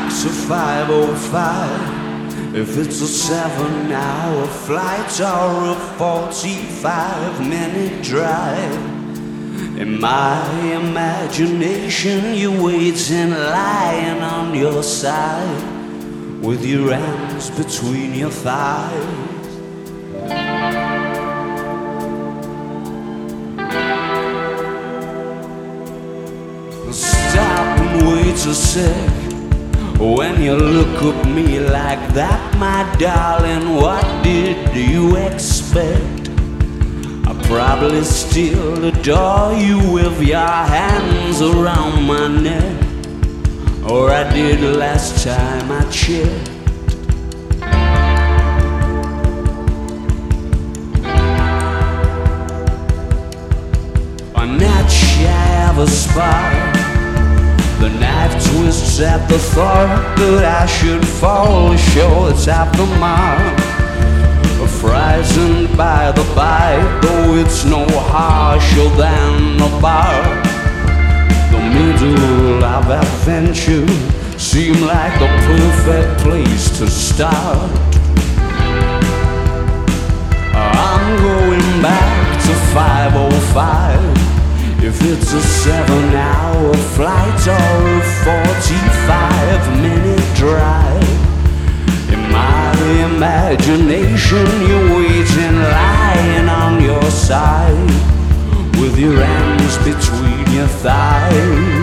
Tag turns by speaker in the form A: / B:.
A: to 5:05. If it's a 7-hour flight or a 45-minute drive. In my imagination, you're waiting, lying on your side, with your hands between your thighs. Stop and wait a sec. When you look at me like that, my darling, what did you expect? I probably still adore you with your hands around my neck, or I did last time I checked. I'm not shy of a spark. The knife twists at the thought that I should fall short at the mark. Frightened by the bite, though it's no harsher than the bark. The middle of adventure seemed like the perfect place to start. I'm going back to 5:05. If it's a 7-hour flight or a 45-minute drive. In my imagination, you're waiting, lying on your side, with your hands between your thighs.